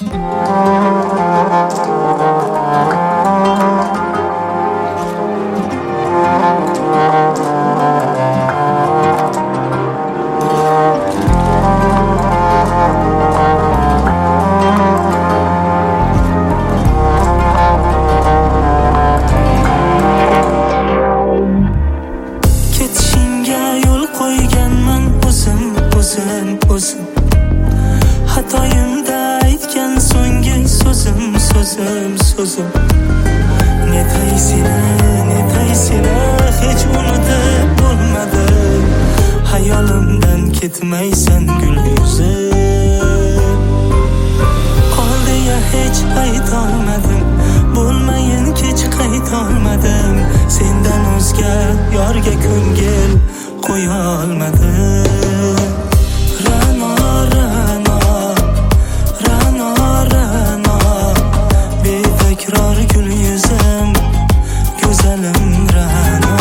Xatoyimda aytgan so'nggi so'zim netay seni hech unutib bo'lmadim. Hayolimdan ketmaysan gul yuzim. Qol deya hech aytolmadim, bo'lmayin kech qaytolmadim. Sendan o'zga yorga ko'ngil qo'ya olmadim. Ra'no betakror gul yuzim, go'zalim Ra'no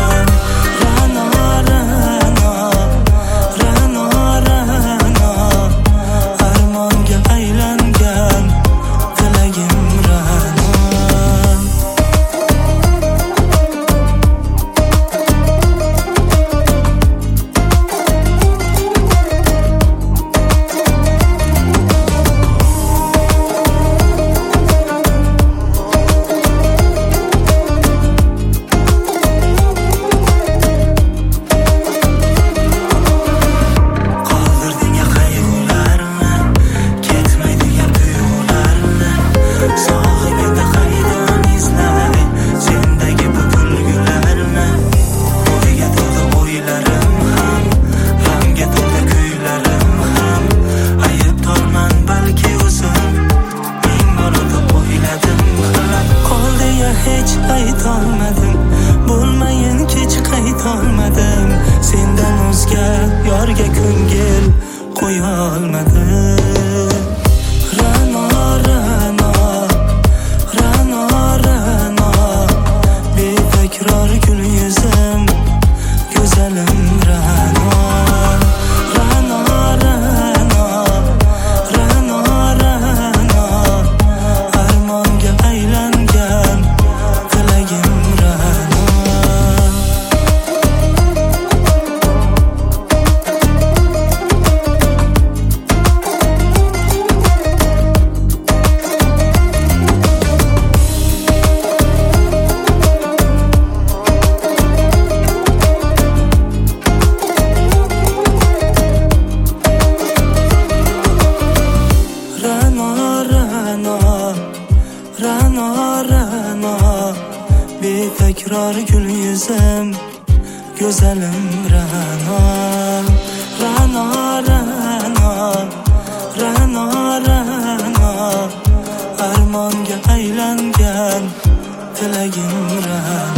armonga aylangan tilagim Ra'no. Bo'lmayin kech qaytolmadim. Sendan o'zga yorga ko'ngil qo'ya olmadim. Ra'no betakror gul yuzim, go'zalim Ra'no armonga aylangan tilagim Ra'no. Ra'no betakror gul yuzim, go'zalim Ra'no armonga aylangan tilagim Ra'no.